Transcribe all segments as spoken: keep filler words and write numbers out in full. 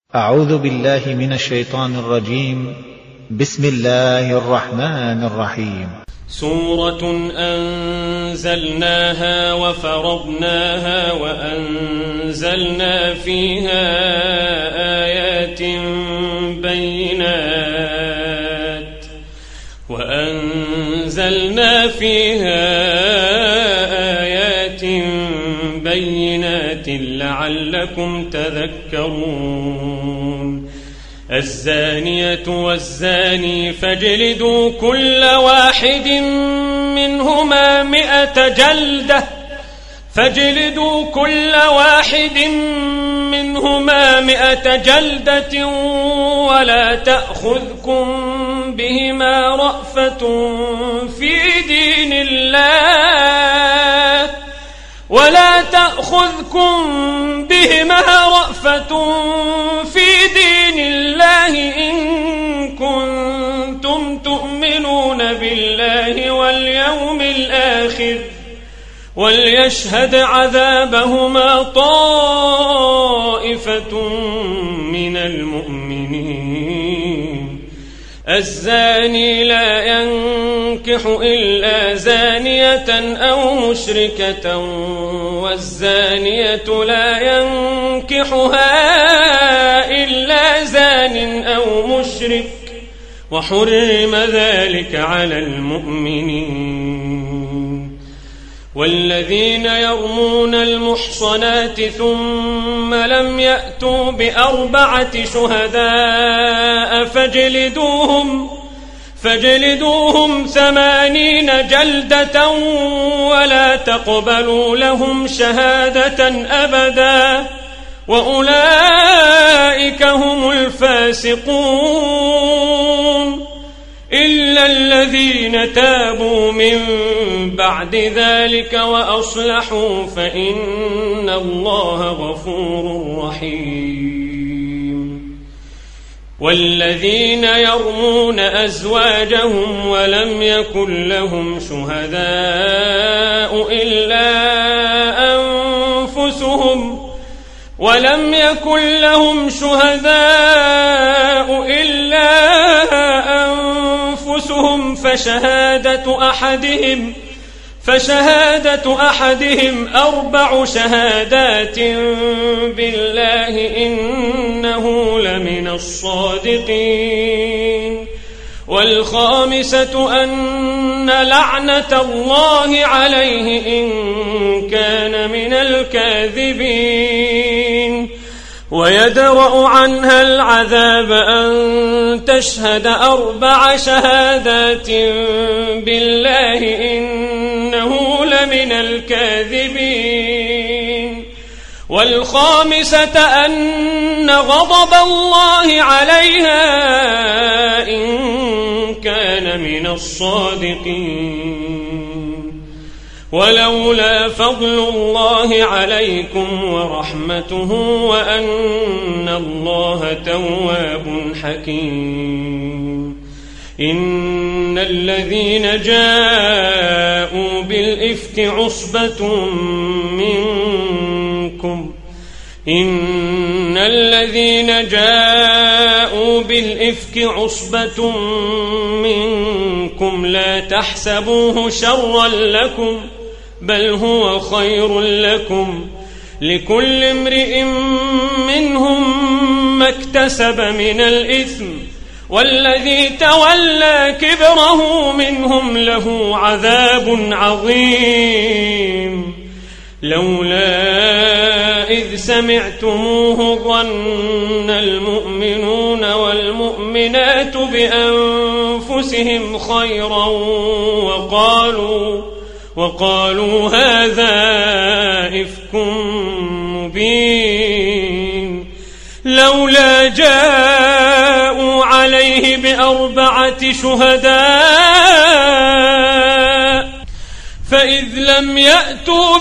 أعوذ بالله من الشيطان الرجيم. بسم الله الرحمن الرحيم. سورة أنزلناها وفرضناها وأنزلنا فيها آيات بينات وأنزلنا فيها آيات بينات لعلكم تذكرون. الزانية والزاني فاجلدوا كل واحد منهما مئة جلدة فاجلدوا كل واحد منهما مئة جلدة ولا تأخذكم بهما رأفة في دين الله ولا تأخذكم بهما رأفة في دين الله إن كنتم تؤمنون بالله واليوم الآخر وليشهد عذابهما طائفة من المؤمنين. الزاني لا ينكح إلا زانية أو مشركة والزانية لا ينكحها إلا زان أو مشرك وحرم ذلك على المؤمنين. والذين يرمون المحصنات ثم لم يأتوا بأربعة شهداء فاجلدوهم فاجلدوهم ثمانين جلدة ولا تقبلوا لهم شهادة أبدا وأولئك هم الفاسقون إلا الذين تابوا من بعد ذلك وأصلحوا فإن الله غفور رحيم. والذين يرمون أزواجهم ولم يكن لهم شهداء إلا أنفسهم ولم يكن لهم شهداء إلا أنفسهم فشهادة أحدهم فشهادة أحدهم أربع شهادات بالله إنه لمن الصادقين. والخامسة أن لعنة الله عليه إن كان من الكاذبين. ويدرأ عنها العذاب أن تشهد أربع شهادات بالله إنه لمن الكاذبين. والخامسة أن غضب الله عليها إن كان من الصادقين. ولولا فضل الله عليكم ورحمته وأن الله تواب حكيم. إن الذين جاءوا بالإفك عصبة منكم إن الذين جاءوا بالإفك عصبة منكم لا تحسبوه شرا لكم بل هو خير لكم لكل امرئ منهم ما اكتسب من الإثم والذي تولى كبره منهم له عذاب عظيم. لولا إذ سمعتموه ظن المؤمنون والمؤمنات بأنفسهم خيرا وقالوا وقالوا هذا إفك مبين. لولا جاءوا عليه بأربعة شهداء فإذ لم يأتوا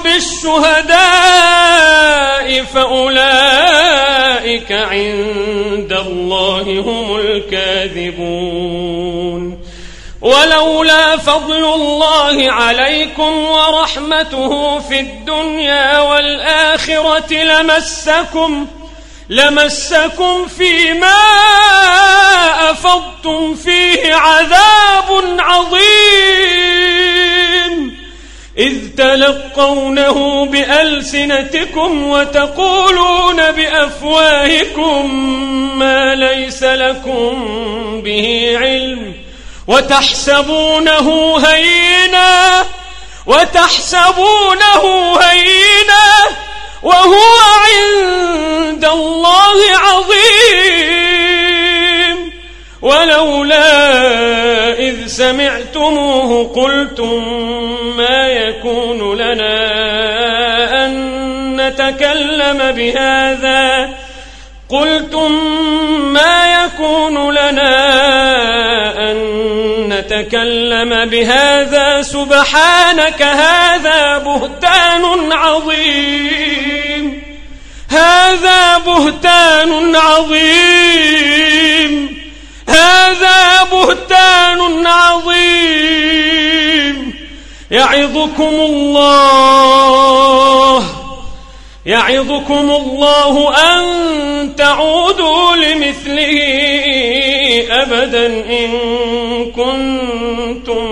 بالشهداء فأولئك عند الله هم الكاذبون. ولولا فضل الله عليكم ورحمته في الدنيا والآخرة لمسكم لمسكم فيما أفضتم فيه عذاب عظيم إذ تلقونه بألسنتكم وتقولون بأفواهكم ما ليس لكم به علم وتحسبونه هينا وتحسبونه هينا وهو عند الله عظيم ولولا إذ سمعتموه قلتم ما يكون لنا أن نتكلم بهذا قلتم ما يكون لنا أن نتكلم بهذا سبحانك هذا بهتان عظيم هذا بهتان عظيم هذا بهتان عظيم يعظكم الله يعظكم الله أن تعودوا لمثله أبدا إن كنتم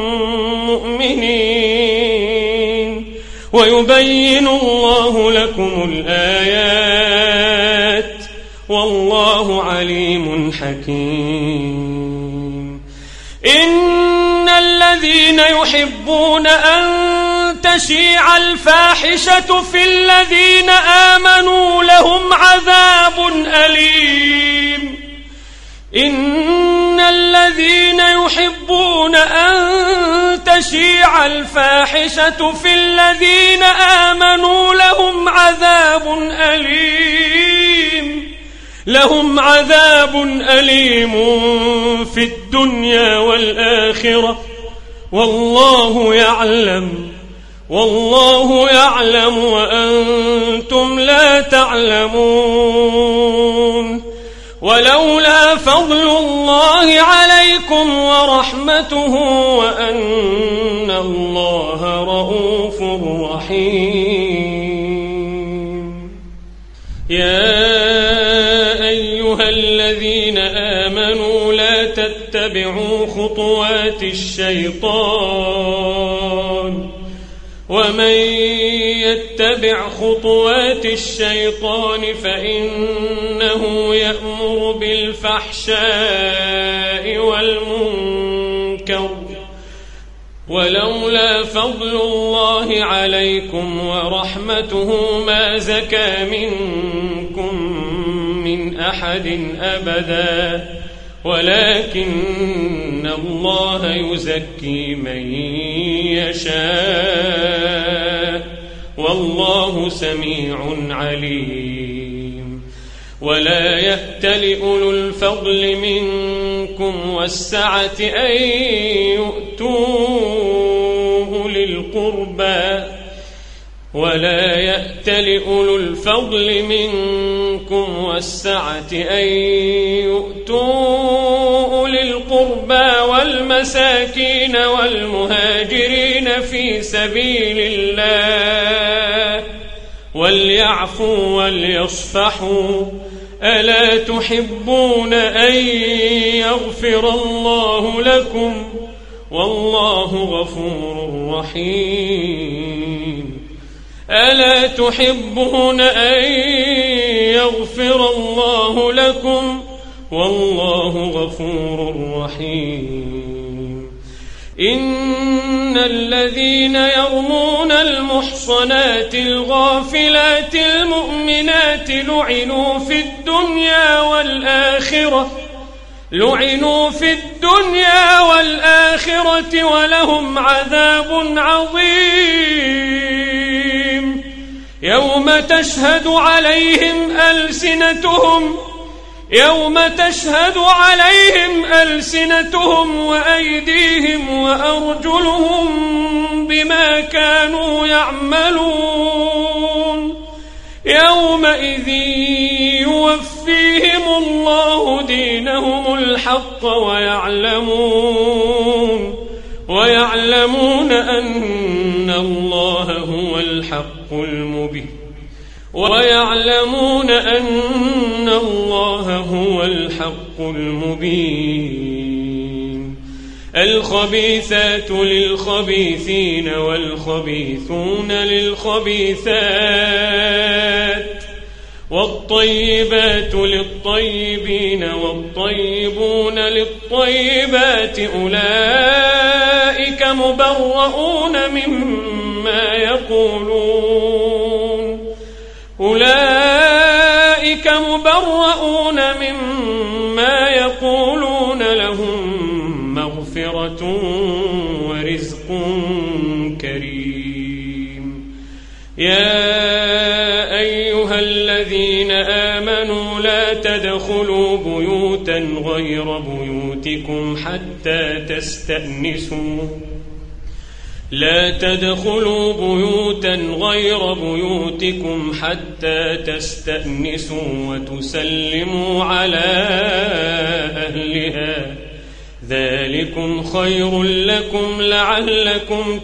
مؤمنين ويبين الله لكم الآيات والله عليم حكيم إن الذين يحبون أن تشيع الفاحشة في الذين آمنوا لهم عذاب أليم إن الذين يحبون أن تشيع الفاحشة في الذين آمنوا لهم عذاب أليم لهم عذاب أليم في الدنيا والآخرة والله يعلم والله يعلم وأنتم لا تعلمون ولولا فضل الله عليكم ورحمته وأن الله رؤوف رحيم يا أيها الذين آمنوا لا تتبعوا خطوات الشيطان ومن يتبع خطوات الشيطان فإنه يأمر بالفحشاء والمنكر ولولا فضل الله عليكم ورحمته ما زكى منكم من أحد أبدا ولكن الله يزكي من يشاء والله سميع عليم ولا يأتل أولو الفضل منكم والسعة أن يؤتوا أولي القربى ولا يأتل أولو الفضل منكم والسعة أن يؤتوا أولي القربى والمساكين والمهاجرين في سبيل الله وليعفوا وليصفحوا ألا تحبون أن يغفر الله لكم والله غفور رحيم ألا تحبون أن يغفر الله لكم والله غفور رحيم إن الذين يرمون المحصنات الغافلات المؤمنات لعنوا في الدنيا والآخرة لعنوا في الدنيا والآخرة ولهم عذاب عظيم يوم تشهد عليهم ألسنتهم يوم تشهد عليهم ألسنتهم وأيديهم وأرجلهم بما كانوا يعملون يومئذ يوفيهم الله دينهم الحق ويعلمون ويعلمون أن الله هو الحق المبين ويعلمون أن الله هو الحق المبين. الخبيثات للخبيثين والخبيثون للخبيثات والطيبات للطيبين والطيبون للطيبات أولئك مبرؤون مما يقولون أولئك مبرؤون مما يقولون لهم مغفرة ورزق كريم. يا أيها الذين آمنوا لا تدخلوا بيوتا غير بيوتكم حتى تستأنسوا لا تدخلوا بيوتا غير بيوتكم حتى تستأنسوا وتسلموا على أهلها ذلكم خير لكم لعلكم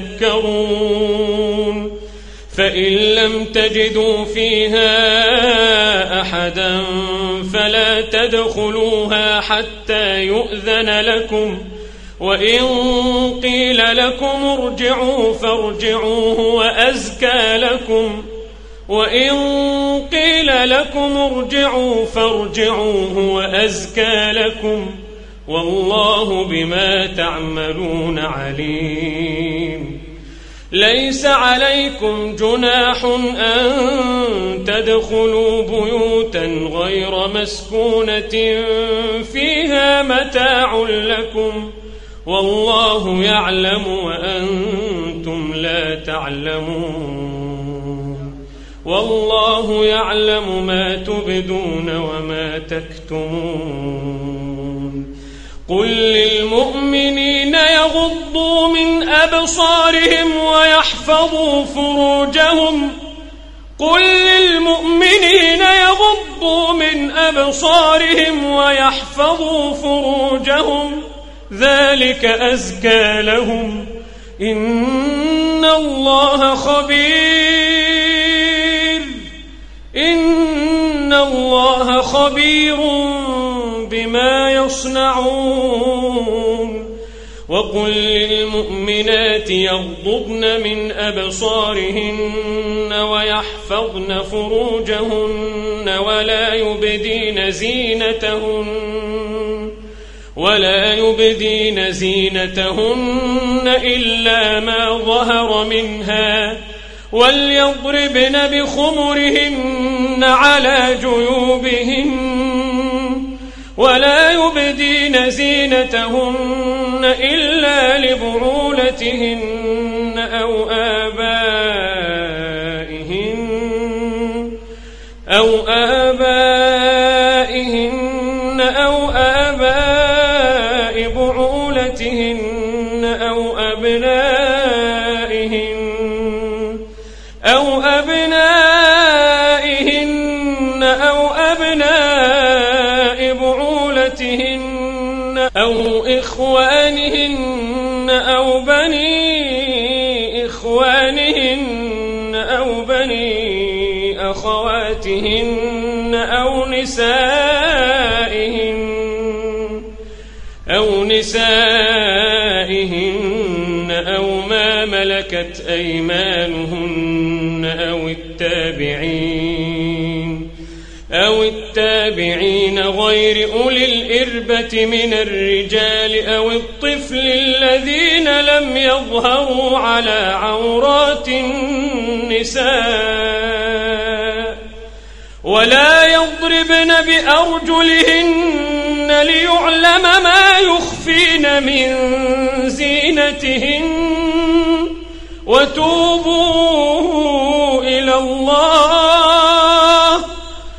تذكرون. فإن لم تجدوا فيها أحدا فلا تدخلوها حتى يؤذن لكم وإن قيل لكم ارجعوا فارجعوا هو أزكى لكم وإن قيل لكم ارجعوا فارجعوا هو أزكى لكم والله بما تعملون عليم. ليس عليكم جناح أن تدخلوا بيوتا غير مسكونة فيها متاع لكم والله يعلم وأنتم لا تعلمون. والله يعلم ما تبدون وما تكتمون. قل للمؤمنين يغضوا من أبصارهم ويحفظوا فروجهم قل للمؤمنين يغضوا من أبصارهم ويحفظوا فروجهم ذلك أزكى لهم إن الله خبير إن الله خبير بما يصنعون. وقل للمؤمنات يغضضن من أبصارهن ويحفظن فروجهن ولا يبدين زينتهن ولا يبدين زينتهن إلا ما ظهر منها وليضربن بخمرهن على جيوبهن ولا يبدين زينتهن إلا لبعولتهن أو آبائهن أو آبائهن أو آباء بعولتهن أو أبنائهن أو أبنائهن أو أبناء بعولتهن أو إخوانهن أو بني إخوانهن أو بني أخواتهن أو نسائهن أو نسائهن أو ما ملكت أيمانهن أو التابعين أو التابعين غير أولي الإربة من الرجال أو الطفل الذين لم يظهروا على عورات النساء ولا يضربن بأرجلهن ليعلم ما يخفين من زينتهن وتوبوا إلى الله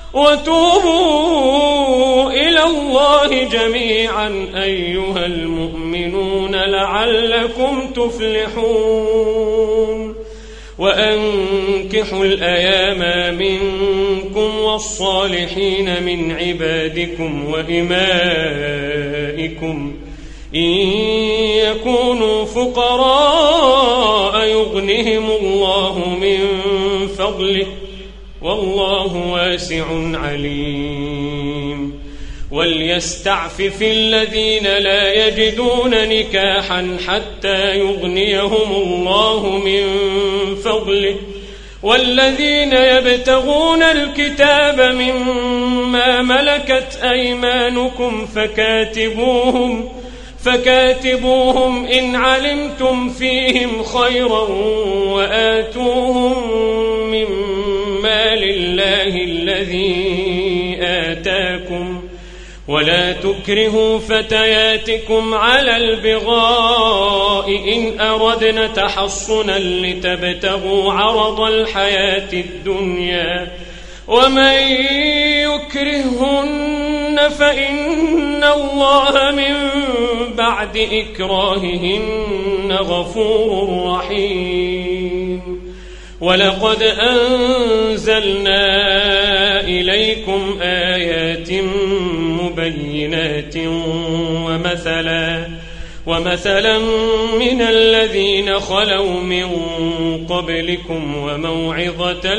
وتوبوا إلى الله جميعا أيها المؤمنون لعلكم تفلحون. وأنكحوا الأيام منكم والصالحين من عبادكم وإمائكم إن يكونوا فقراء يغنهم الله من فضله والله واسع عليم. وليستعفف الذين لا يجدون نكاحا حتى يغنيهم الله من فضله والذين يبتغون الكتاب مما ملكت أيمانكم فكاتبوهم فكاتبوهم إن علمتم فيهم خيرا وآتوهم مما لله الذي آتاكم ولا تكرهوا فتياتكم على البغاء إن أردنا تحصنا لتبتغوا عرض الحياة الدنيا ومن يكرهن فإن الله من بعد إكراههن غفور رحيم. ولقد أنزلنا إليكم آيات مبينات ومثلا ومثلا من الذين خلوا من قبلكم وموعظة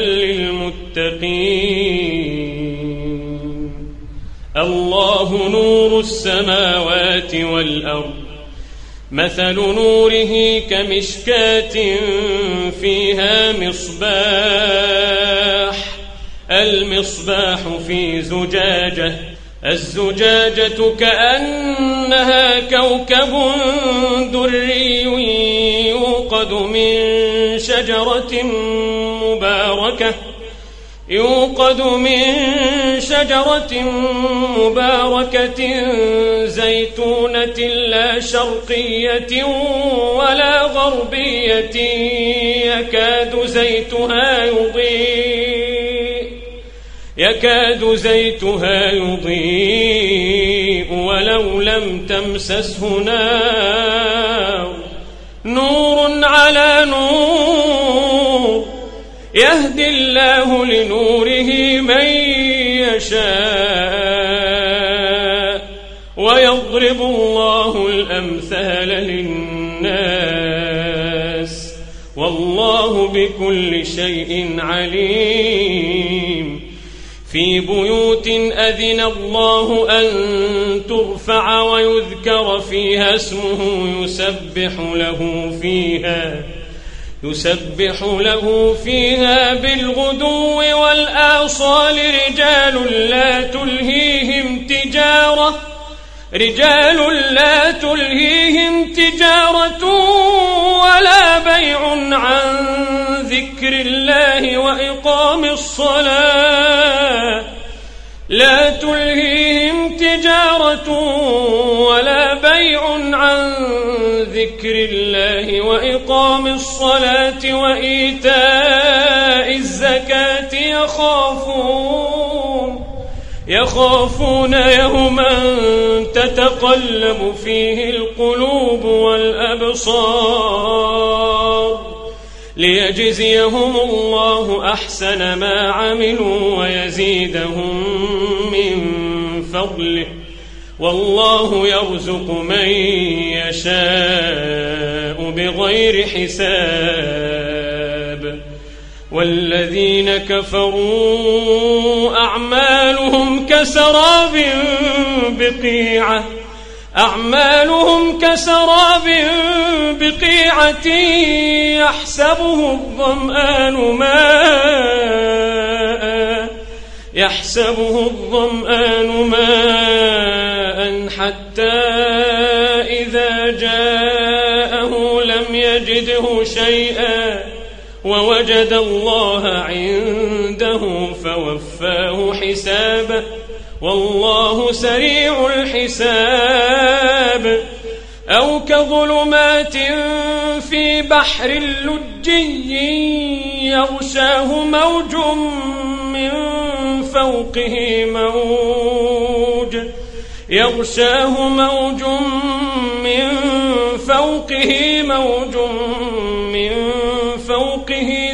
للمتقين. الله نور السماوات والأرض مثل نوره كمشكاة فيها مصباح المصباح في زجاجة الزجاجة كأنها كوكب دري يوقد من شجرة مباركة يوقد من شجرة مباركة زيتونة لا شرقية ولا غربية يكاد زيتها يضيء يكاد زيتها يضيء ولو لم تمسسه نار نور على نور يهدي الله لنوره من يشاء ويضرب الله الأمثال للناس والله بكل شيء عليم. في بيوت أذن الله أن ترفع ويذكر فيها اسمه يسبح له فيها يسبح له فيها بالغدو والآصال رجال لا تلهيهم تجارة رجال لا تلهيهم تجارة ولا بيع عن ذكر الله وإقام الصلاة لا تلهيهم تجارة ولا بيع عن ذكر الله وإقام الصلاة وإيتاء الزكاة يخافون يخافون يوما تتقلب فيه القلوب والأبصار ليجزيهم الله أحسن ما عملوا ويزيدهم من فضله والله يرزق من يشاء بغير حساب. والذين كفروا أعمالهم كسراب بقيعة أعمالهم كسراب بقيعة يحسبه الظمآن ماء يحسبه الظمآن ماء حتى إذا جاءه لم يجده شيئا ووجد الله عنده فوفاه حسابه والله سريع الحساب. أو كظلمات في بحر لجي يغشاه موج من فوقه موج يغشاه موج من فوقه موج من فوقه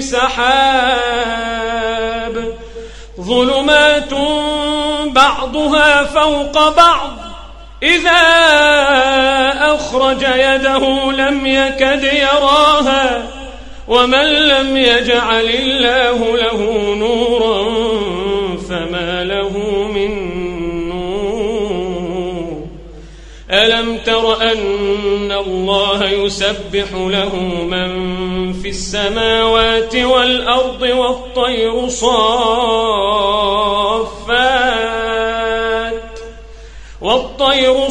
سحاب ظلمات بعضها فوق بعض إذا أخرج يده لم يكد يراها ومن لم يجعل الله له نورا فما له من نور. أن الله يسبح له من في السماوات والأرض والطير صافات والطير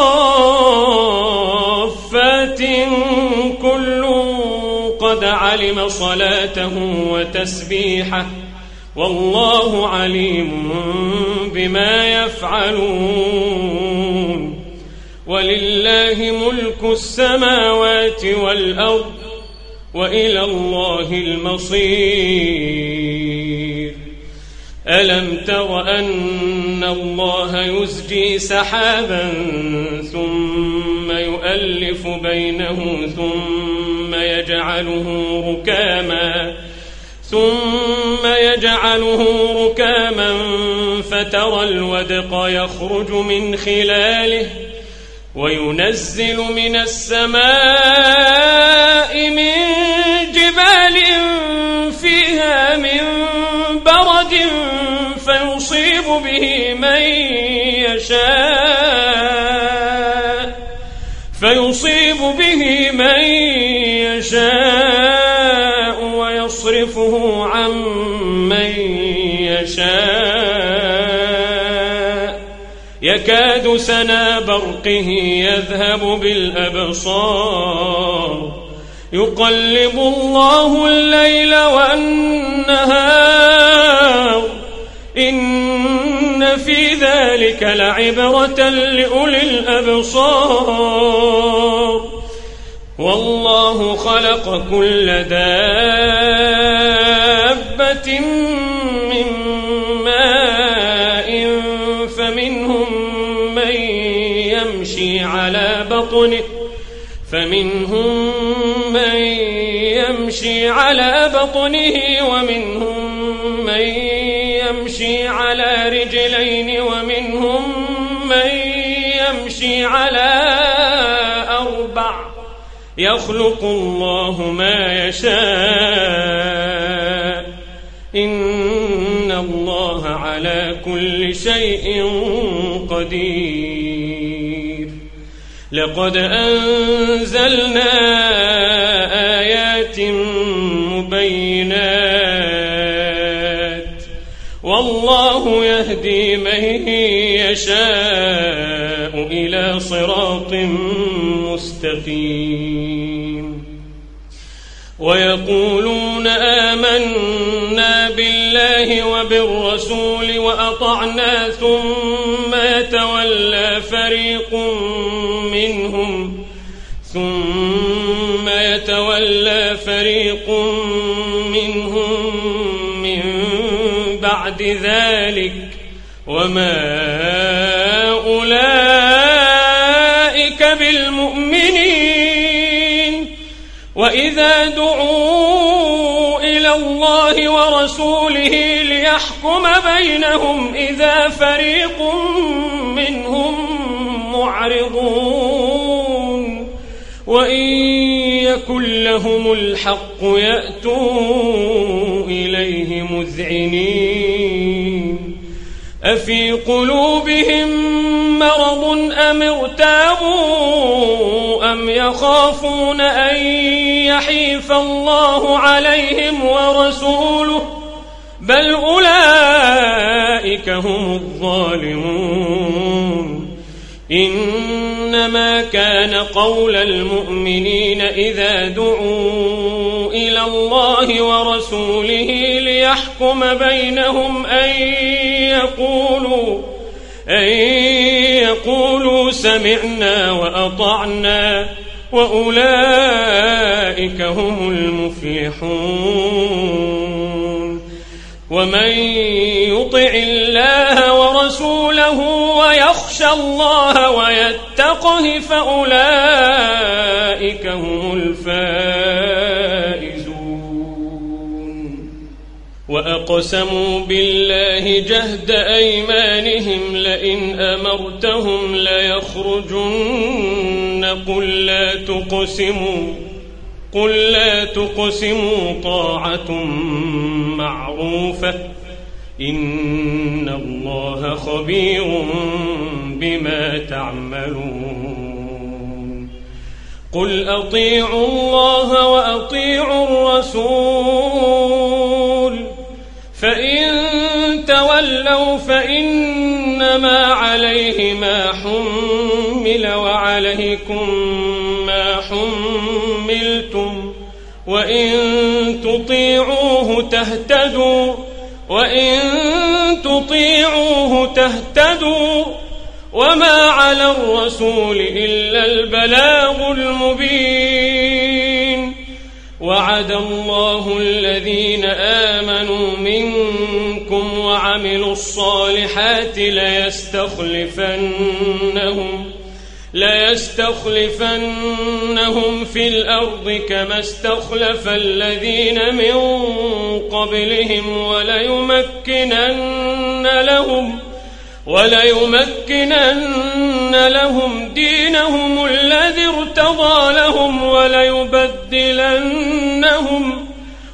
صافات كل قد علم صلاته وتسبيحه والله عليم بما يفعلون ولله ملك السماوات والأرض وإلى الله المصير ألم تر أن الله يزجي سحابا ثم يؤلف بينه ثم يجعله ركاما ثم يجعله ركاما فترى الودق يخرج من خلاله وينزل من السماء من جبال فيها من برد فيصيب به من يشاء فيصيب به من يشاء ويصرفه عن من يشاء يكاد سنا برقه يذهب بالأبصار يقلب الله الليل والنهار إن في ذلك لعبرة لأولي الأبصار والله خلق كل دابة من ماء فمنهم من يمشي على بطنه فمنهم من يمشي على بطنه ومنهم من يمشي على رجلين ومنهم من يمشي على أربع يخلق الله ما يشاء إن الله على كل شيء قدير لقد أنزلنا آيات مبينات والله يهدي من يشاء إلى صراط مستقيم ويقولون آمنا بالله وبالرسول وأطعنا ثم يتولى فريق منهم ثم يتولى فريق منهم من بعد ذلك وما أولئك بالمؤمنين وإذا دعوا إلى الله ورسوله ليحكم بينهم إذا فريق منهم معرضون وإن يكن لهم الحق يأتوا إليه مذعنين أفي قلوبهم مرض أم ارتابوا أم يخافون أن يحيف الله عليهم ورسوله بل أولئك هم الظالمون إنما كان قول المؤمنين إذا دعوا إلى الله ورسوله ليحكم بينهم أن يقولوا أن يقولوا سمعنا وأطعنا وأولئك هم المفلحون ومن يطع الله ورسوله ويخشى الله ويتقه فأولئك هم الفائزون وأقسموا بالله جهد أيمانهم لئن أمرتهم ليخرجن قل لا تقسموا قل لا تقسموا طاعة معروفة إن الله خبير بما تعملون قل أطيعوا الله وأطيعوا الرسول فإن تولوا فإنما عليه ما حمل وعليكم ما حملتم وإن تطيعوه تهتدوا وإن تطيعوه تهتدوا وما على الرسول إلا البلاغ المبين وعد الله الذين آمنوا منكم وعملوا الصالحات ليستخلفنهم ليستخلفنهم في الأرض كما استخلف الذين من قبلهم وليمكنن لهم وليمكنن لهم دينهم الذي ارتضى لهم وليبدلنهم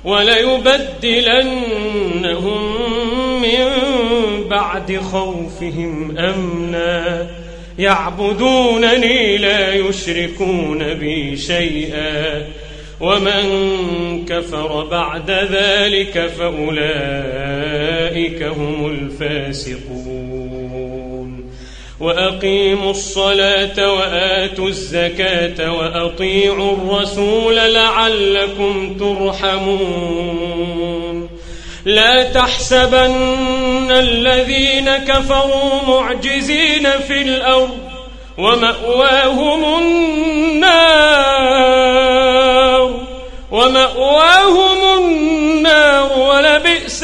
وليبدلنهم من بعد خوفهم أمنا يعبدونني لا يشركون بي شيئا ومن كفر بعد ذلك فأولئك هم الفاسقون وأقيموا الصلاة وآتوا الزكاة وأطيعوا الرسول لعلكم ترحمون لا تحسبن الذين كفروا معجزين في الأرض ومأواهم النار ومأواهم النار ولبئس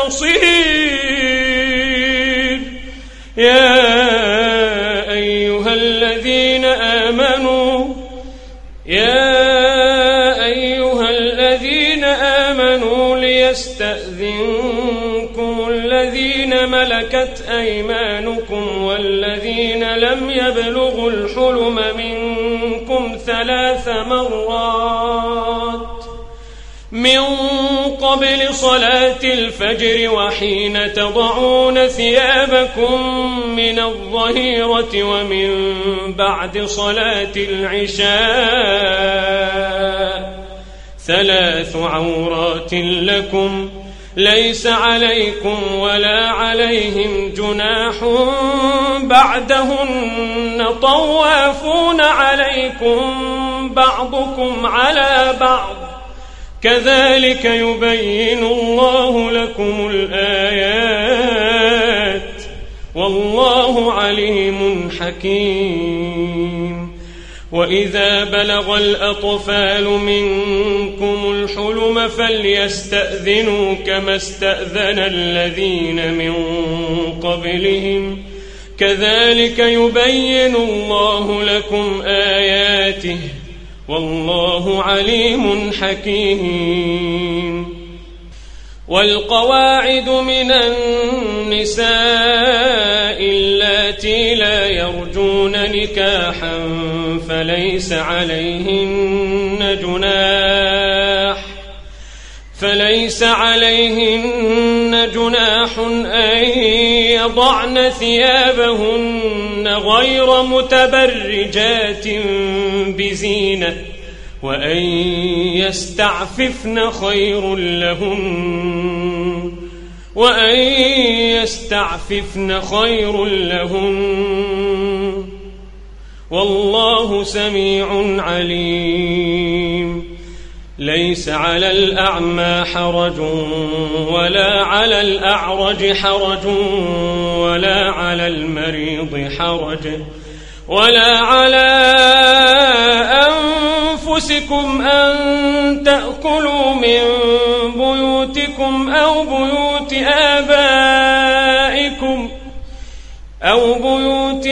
المصير يا أيها الذين آمنوا يا أيها الذين آمنوا ليستأذنكم الذين ملكت أيمانكم والذين لم يبلغوا الحلم منكم ثلاث مرات من قبل صلاة الفجر وحين تضعون ثيابكم من الظهيرة ومن بعد صلاة العشاء ثلاث عورات لكم ليس عليكم ولا عليهم جناح بعدهن طوافون عليكم بعضكم على بعض كذلك يبين الله لكم الآيات والله عليم حكيم وإذا بلغ الأطفال منكم الحلم فليستأذنوا كما استأذن الذين من قبلهم كذلك يبين الله لكم آياته والله عليم حكيم والقواعد من النساء اللاتي لا يرجون نكاحا فليس عليهن جناح فليس عليهن جناح أن يضعن ثيابهن غير متبرجات بزينة وأن يستعففن خير لهن وأن يستعففن خير لهن والله سميع عليم ليس على الأعمى حرج ولا على الأعرج حرج ولا على المريض حرج ولا على أنفسكم أن تأكلوا من بيوتكم أو بيوت آبائكم أو بيوت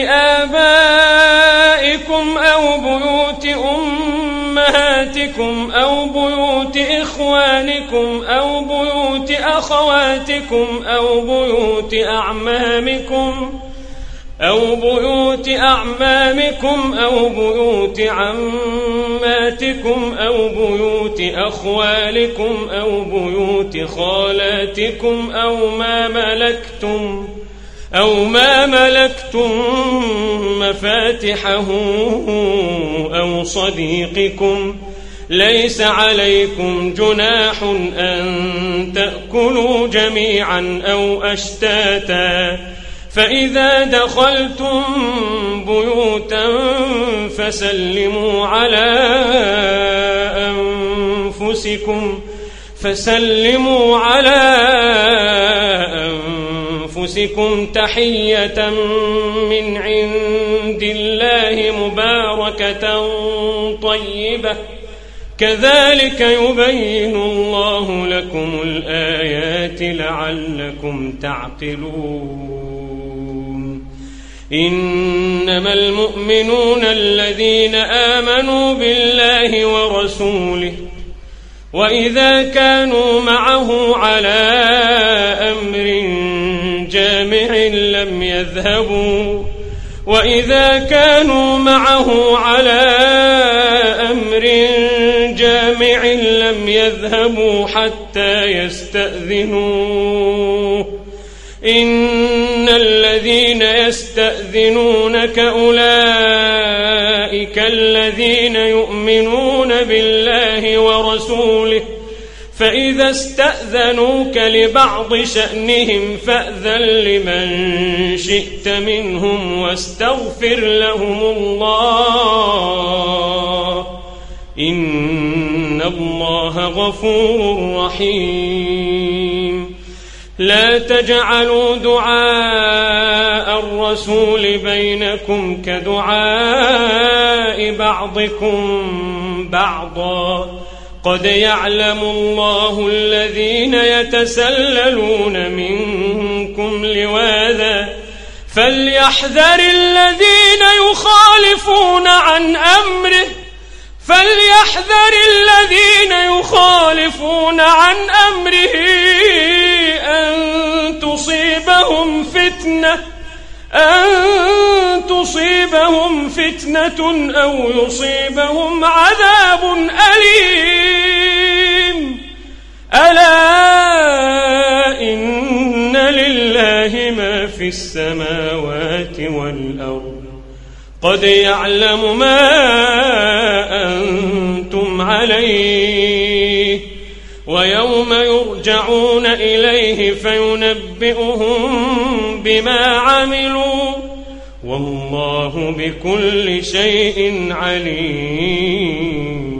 آبائكم أو بيوت أمهاتكم أو بيوت إخوانكم أو بيوت أخواتكم أو بيوت أعمامكم أو بيوت أعمامكم أو بيوت عماتكم أو بيوت أخوالكم أو بيوت خالاتكم أو ما ملكتم أو ما ملكتم مفاتحه أو صديقكم ليس عليكم جناح أن تأكلوا جميعا أو أشتاتا فإذا دخلتم بيوتا فسلموا على أنفسكم فسلموا على أنفسكم تحية من عند الله مباركة طيبة كذلك يبين الله لكم الآيات لعلكم تعقلون إنما المؤمنون الذين آمنوا بالله ورسوله وإذا كانوا معه على أمر جامع لم يذهبوا وإذا كانوا معه على أمر جامع لم يذهبوا حتى يستأذنوه إن الذين يستأذنونك أولئك الذين يؤمنون بالله ورسوله فإذا استأذنوك لبعض شأنهم فأذن لمن شئت منهم واستغفر لهم الله إن الله غفور رحيم لا تجعلوا دعاء الرسول بينكم كدعاء بعضكم بعضا قد يعلم الله الذين يتسللون منكم لواذا فليحذر الذين يخالفون عن أمره فليحذر الذين يخالفون عن أمره أن تصيبهم فتنة أن تصيبهم فتنة أو يصيبهم عذاب أليم ألا إن لله ما في السماوات والأرض قد يعلم ما أنتم عليه ويوم يرجعون إليه فينبئهم بما عملوا والله بكل شيء عليم.